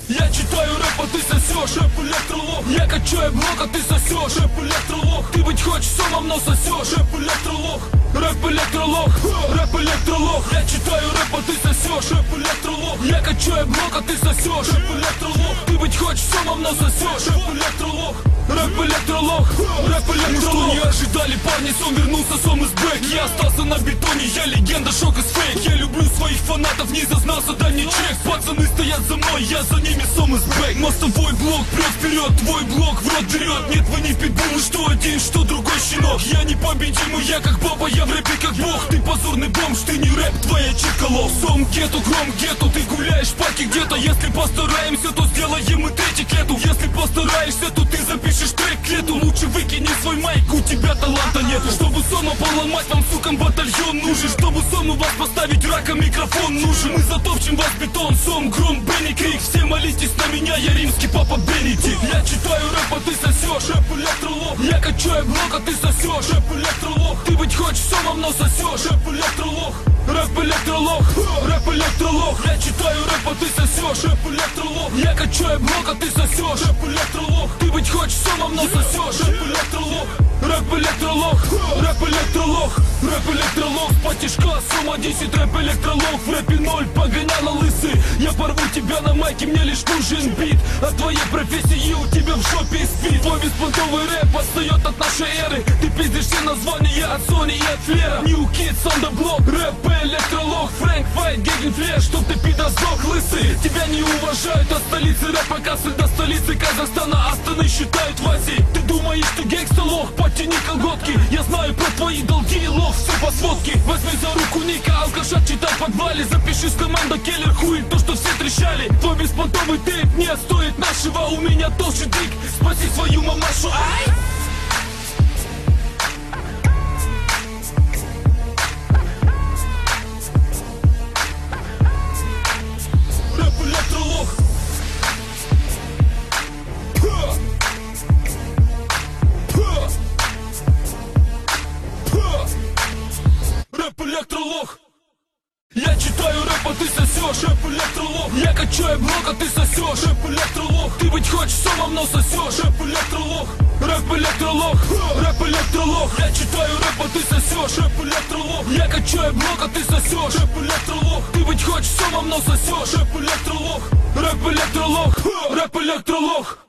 Я читаю рэп, а ты сосешь. Рэп электролог. Я качаю блок, а ты сосешь. Рэп электролог. Ты быть хочешь самым, но сосешь. Рэп электролог. Рэп электролог. Рэп электролог. Я читаю рэп, а ты сосешь. Рэп электролог. Я качаю блок, а ты сосешь. Рэп электролог. Ты быть хочешь самым, но сосешь. Рэп электролог. Рэп электролог. Рэп электролог. Что не ожидали, парни, сон вернулся, сом из бэк. Я остался на бетоне, я легенда, шок из фейк. Я люблю своих фанатов, не зазнался, дай мне чек. Пацаны стоят за мной, я за ними, сом из бэк. Мостовой блок, прет вперед, твой блок в рот берет. Нет, вы не питбулы, что один, что другой щенок. Я непобедимый, я как баба, я в рэпе как бог. Ты позорный бомж, ты не рэп, твоя чиколов. Сом гету, гром гету, ты гуляешь в парке где-то. Если постараемся, то сделаем и третий к лету. Если постараешься, то ты запишешь трек к лету. Лучше выкини свой майк, у тебя таланта нету. Чтобы сома поломать, вам, сукам, батальон нужен. Чтобы сому вас поставить, раком микрофон нужен. Мы затопчем вас бетон, сом, гром, Бенни Крик. Все молитесь на меня, я римский папа Бенедикт. Я читаю рэп, а ты сосешь. Рэп электролог. Я качаю блок, а ты сосешь. Рэп электролог. Ты быть хочешь сомом, но сосешь. Рэп электролог. Рэп электролог. Рэп электролог. Я читаю рэп, а ты сосешь. Рэп электролог. Я качаю блок, а ты сосешь. Рэп электролог. Ты быть хочешь сомом, но сосешь. Рэп электролог. Рэп электролог. Рэп электролог. Рэп электролог. Потишка, сома 10, рэп электролог. В рэпе 0, погоняла лысый. Я порву тебя на майке, мне лишь нужен бит. От твоей профессии у тебя в жопе спит. Твой беспонтовый рэп отстает от нашей эры. Ты пиздишь все названия от Sony и от Флера. New Kids on the block. Рэп электролог. Фрэнк Файт, Геген Флеш. Чтоб ты пидор сдох, лысый. Тебя не уважают от столицы рэпа Кассель до столицы Казахстана. Астаны считают Васей. Ты думаешь, ты гангста лох? Подтяни колготки. Я знаю про твои долги и лох. Все по сводке. Возьми за руку Ника, алкаша читай в подвале. Запиши с команда Келлер хуй, то что все трещали. Твой беспонтовый тейп не стоит нашего. У меня толще дик. Спаси свою мамашу. Ай! Рэп электролог. Рэп электролог. Я читаю рэп, а ты сосешь. Рэп электролог. Я качаю блок, а ты сосешь. Рэп электролог. Ты быть хочешь самым, но сосешь. Рэп электролог. Рэп электролог. Рэп электролог. Я читаю рэп, а ты сосешь. Рэп электролог. Я качаю блок, а ты сосешь. Рэп электролог. Ты быть хочешь самым, но сосешь. Рэп электролог. Рэп электролог. Рэп электролог.